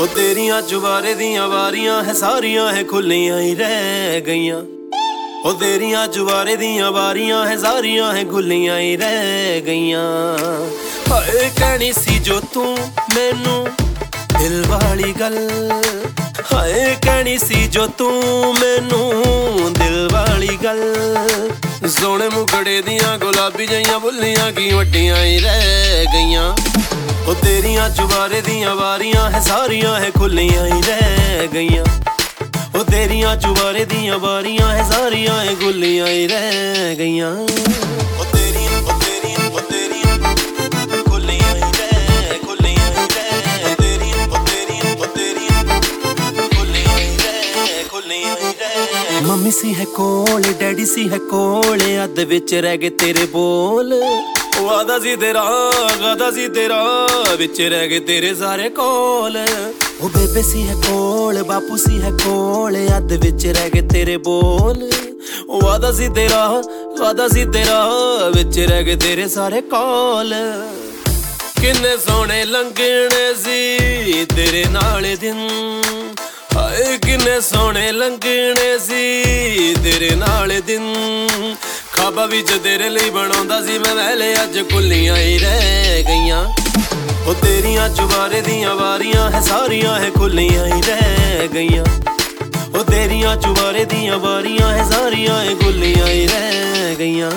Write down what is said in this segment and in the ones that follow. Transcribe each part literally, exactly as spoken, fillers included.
ਉਹ ਤੇਰੀਆਂ ਚੁਬਾਰੇ ਦੀਆਂ ਵਾਰੀਆਂ ਹੈ ਸਾਰੀਆਂ ਹੈ ਖੁੱਲੀਆਂ ਹੀ ਰਹਿ ਗਈਆਂ। ਉਹ ਤੇਰੀਆਂ ਚੁਬਾਰੇ ਦੀਆਂ ਵਾਰੀਆਂ ਹੈ ਸਾਰੀਆਂ ਹੈ ਖੁੱਲੀਆਂ ਹੀ ਰਹਿ ਗਈਆਂ। ਹਾਏ ਕਹਿਣੀ ਸੀ ਜੋ ਤੂੰ ਮੈਨੂੰ ਦਿਲ ਵਾਲੀ ਗੱਲ, ਹਾਏ ਕਹਿਣੀ ਸੀ ਜੋ ਤੂੰ ਮੈਨੂੰ ਦਿਲ ਵਾਲੀ ਗੱਲ। ਸੋਹਣੇ ਮੁਖੜੇ ਦੀਆਂ ਗੁਲਾਬੀ ਜਿਹੀਆਂ ਬੁੱਲੀਆਂ ਕੀ ਵੱਡੀਆਂ ਹੀ ਰਹਿ ਗਈਆਂ। ਉਹ ਤੇਰੀਆਂ ਚੁਬਾਰੇ ਦੀਆਂ ਵਾਰੀਆਂ ਹੈ ਸਾਰੀਆਂ ਹੈ ਖੁੱਲੀਆਂ ਹੀ ਰਹਿ ਗਈਆਂ। ਉਹ ਤੇਰੀਆਂ ਚੁਬਾਰੇ ਦੀਆਂ ਵਾਰੀਆਂ ਹੈ ਸਾਰੀਆਂ ਹੈ ਖੁੱਲੀਆਂ ਹੀ ਰਹਿ ਗਈਆਂ। ਉਹ ਤੇਰੀਆਂ ਉਹ ਤੇਰੀਆਂ ਉਹ ਤੇਰੀਆਂ ਖੁੱਲੀਆਂ ਹੀ ਰਹਿ ਖੁੱਲੀਆਂ ਹੀ ਰਹਿ। ਉਹ ਤੇਰੀਆਂ ਉਹ ਤੇਰੀਆਂ ਉਹ ਤੇਰੀਆਂ ਖੁੱਲੀਆਂ ਹੀ ਰਹਿ ਖੁੱਲੀਆਂ ਹੀ ਰਹਿ। ਮੰਮੀ ਸੀ ਹੈ ਕੋਲ, ਡੈਡੀ ਸੀ ਹੈ ਕੋਲ, ਅੱਧ ਵਿੱਚ ਰਹਿ ਗਏ ਤੇਰੇ ਬੋਲ। ਵਾਦਾ ਸੀ ਤੇਰਾ ਵਾਦਾ ਸੀ ਤੇਰਾ ਵਿੱਚ ਰਹਿ ਗਏ ਤੇਰੇ ਸਾਰੇ ਕੋਲ। ਉਹ ਬੇਬੇ ਸੀ ਹੈ ਕੋਲ, ਬਾਪੂ ਸੀ ਹੈ ਕੋਲ, ਅੱਧ ਵਿੱਚ ਰਹਿ ਗਏ ਤੇਰੇ ਬੋਲ। ਵਾਦਾ ਸੀ ਤੇਰਾ ਵਾਦਾ ਸੀ ਤੇਰਾ ਵਿੱਚ ਰਹਿ ਗਏ ਤੇਰੇ ਸਾਰੇ ਕੋਲ। ਕਿੰਨੇ ਸੋਹਣੇ ਲੰਘਣੇ ਸੀ ਤੇਰੇ ਨਾਲ ਦਿਨ, ਹਾਏ ਕਿੰਨੇ ਸੋਹਣੇ ਲੰਘਣੇ ਸੀ ਤੇਰੇ ਨਾਲ ਦਿਨ। ਖਾਬਾਂ ਵਿੱਚ ਤੇਰੇ ਲਈ ਬਣਾਉਂਦਾ ਸੀ ਮੈਂ ਵਹਿਲੇ, ਅੱਜ ਖੁੱਲੀਆਂ ਹੀ ਰਹਿ ਗਈਆਂ। ਉਹ ਤੇਰੀਆਂ ਚੁਬਾਰੇ ਦੀਆਂ ਵਾਰੀਆਂ ਹੈ ਸਾਰੀਆਂ ਹੈ ਖੁੱਲੀਆਂ ਹੀ ਰਹਿ ਗਈਆਂ। ਉਹ ਤੇਰੀਆਂ ਚੁਬਾਰੇ ਦੀਆਂ ਵਾਰੀਆਂ ਹੈ ਸਾਰੀਆਂ ਹੈ ਖੁੱਲੀਆਂ ਹੀ ਰਹਿ ਗਈਆਂ।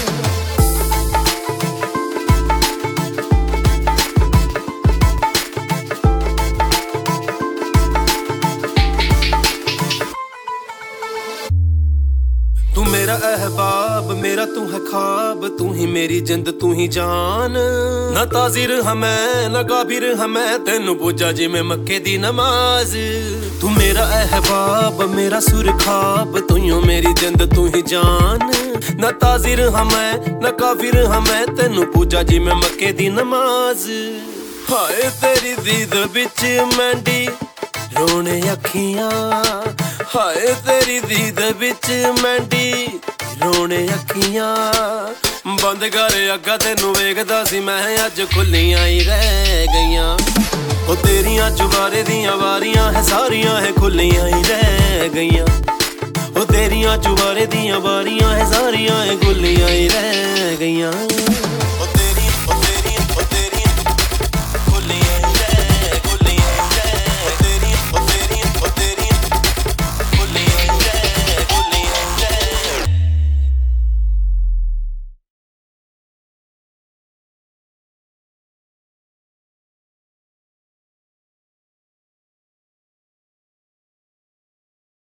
तू मेरा अहबाब मेरा तू है ख्वाब, तू ही मेरी जिंद तू ही जान। ना ताजिर हमें ना काबिर हमें, तेनू पूजा जिवें मक्के दी नमाज। तू मेरा अहबाब मेरा सुर ख्वाब, तू ही मेरी जिंद तू ही जान। ना ताजिर हमें ना काबिर हमें, तेनू पूजा जिवें मक्के दी नमाज। हाय तेरी दीद बिच मैंडी रोने अखियां, हाय तेरी दीद बिच मैंडी रोने अखियां। बंद कर अग्गा तेनू वेखदा सी मैं, अज खुल्लियां ही रह गईयां। ओ तेरियां चुबारे दियां वारियां है सारियां है खुल्लियां ही रह गईयां। ओ तेरियां चुबारे दियां वारियां है सारियां है खुल्लियां ही रह गईयां।